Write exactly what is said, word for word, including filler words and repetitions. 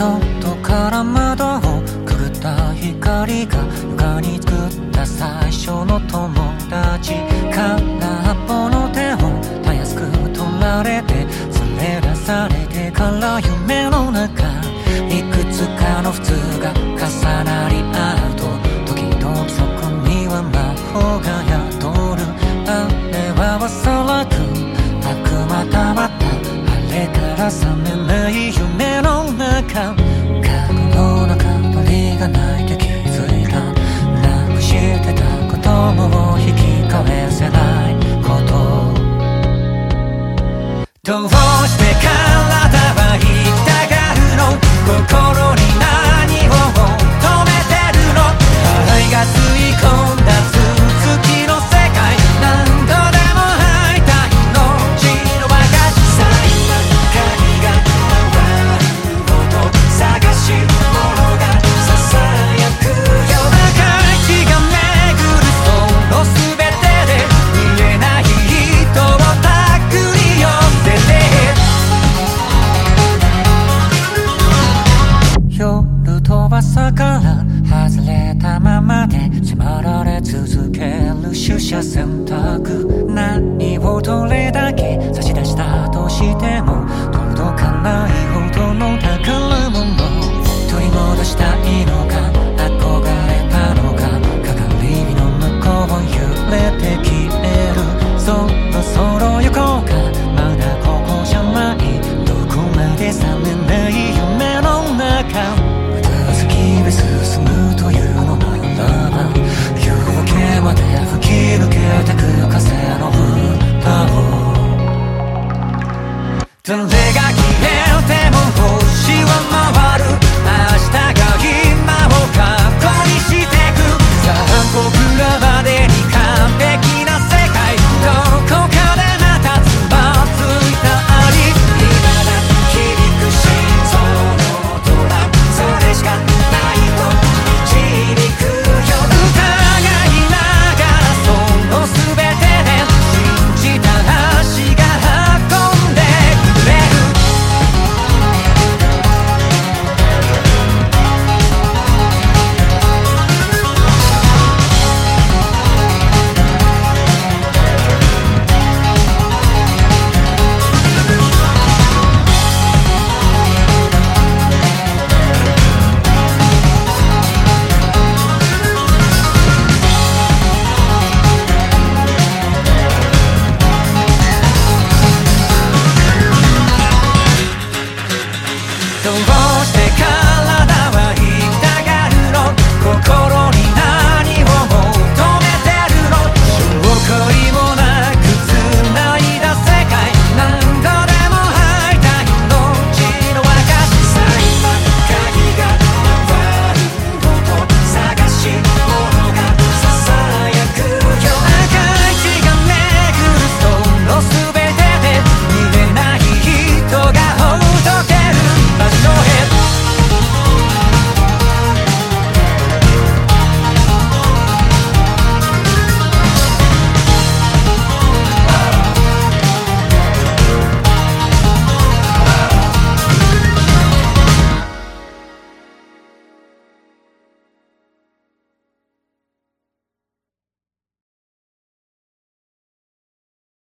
外から窓をくぐった光が床に作った最初の友達。空っぽの手をたやすく取られて連れ出されてから夢の中、いくつかの普通が重なり合うと時々そこには魔法が宿る。あれはおそらく悪魔たまったあれから覚めない夢の中、過去の中鳥が鳴いて気づいた。なくしてた子供を引き返せないこと。どうして体は痛がるの、心に何を求めてるの。愛が吸い込んだ続きの世界、何度でも会いたいの。血の輪がさ今光が回るほど探し物がささやくよ。長い血が巡るその全てで見えない人をたくり寄せて、夜と朝から外れたままで迫られ続ける取捨選択。何をどれだけ差し出したとしても届かないほどの宝物。取り戻したいのか憧れたのか、係火の向こう揺れて消える。そろそろ行こうか、まだここじゃない、どこまで覚めない夢の中。先へ進むというのならば夜明けまで吹き抜けてく風の歌を。誰が消えても星は回る。明日